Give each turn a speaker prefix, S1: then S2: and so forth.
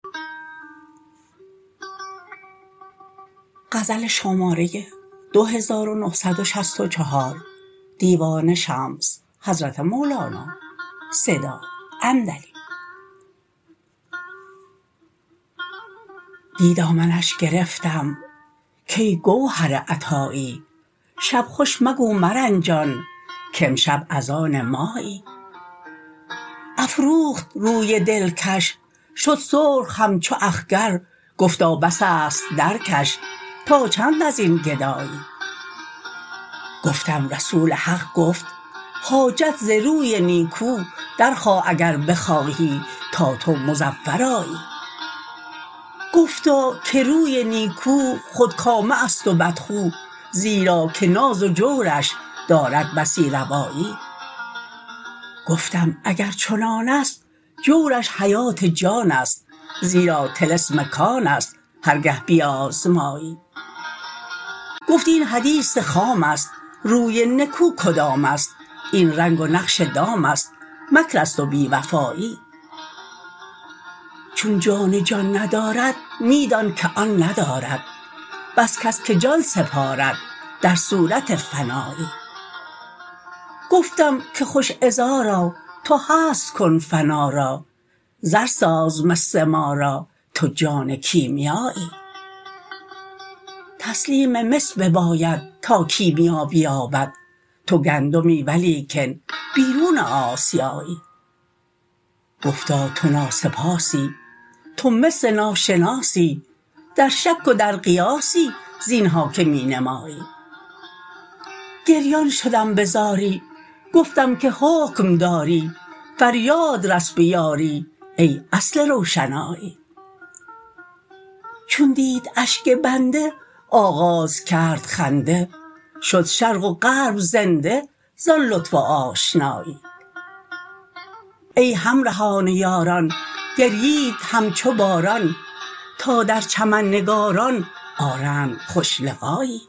S1: دی دامنش گرفتم کای گوهر عطایی، شب خوش مگو مرنجان کامشب از آن مایی. افروخت روی دلکش شد سرخ همچو اخگر، گفتا بس است درکش تا چند از این گدایی. گفتم رسول حق گفت حاجت ز روی نیکو درخواه اگر بخواهی تا تو مظفر آیی. گفتا که روی نیکو خودکامه است و بدخو، زیرا که ناز و جورش دارد بسی روایی. گفتم اگر چنان است جورش حیات جان است، زیرا طلسم کان است هر گه بیازمایی. گفت این حدیث خام است، روی نکو کدام است، این رنگ و نقش دام است، مکر است و بی وفایی. چون جان جان ندارد می دان که آن ندارد، بس کس که جان سپارد در صورت فنایی. گفتم که خوش عذارا تو هست کن فنا را، زر ساز مس ما را تو جان کیمیایی. تسلیم مس بباید تا کیمیا بیابد، تو گندمی ولیکن بیرون آسیایی. گفتا تو ناسپاسی تو مس ناشناسی، در شک و در قیاسی زین ها که می نمایی. گریان شدم به زاری گفتم که حکم داری، فریاد رس به یاری ای اصل روشنایی. چون دید اشک بنده آغاز کرد خنده، شد شرق و غرب زنده زان لطف و آشنایی. ای همرهان یاران گریید همچو باران، تا در چمن نگاران آرند خوش لقایی.